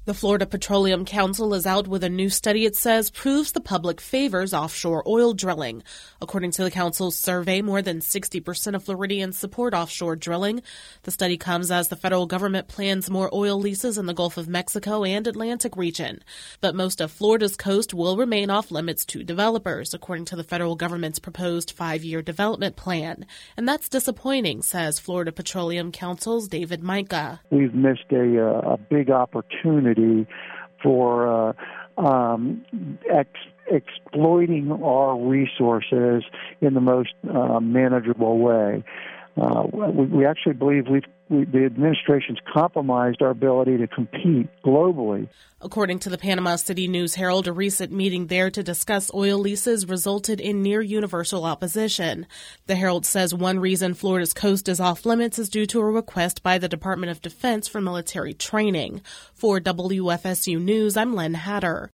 The Florida Petroleum Council is out with a new study it says proves the public favors offshore oil drilling. According to the council's survey, more than 60% of Floridians support offshore drilling. The study comes as the federal government plans more oil leases in the Gulf of Mexico and Atlantic region. But most of Florida's coast will remain off limits to developers, according to the federal government's proposed 5-year development plan. And that's disappointing, says Florida Petroleum Council's David Micah. We've missed a big opportunity for exploiting our resources in the most manageable way. We actually believe the administration's compromised our ability to compete globally. According to the Panama City News-Herald, a recent meeting there to discuss oil leases resulted in near-universal opposition. The Herald says one reason Florida's coast is off limits is due to a request by the Department of Defense for military training. For WFSU News, I'm Len Hatter.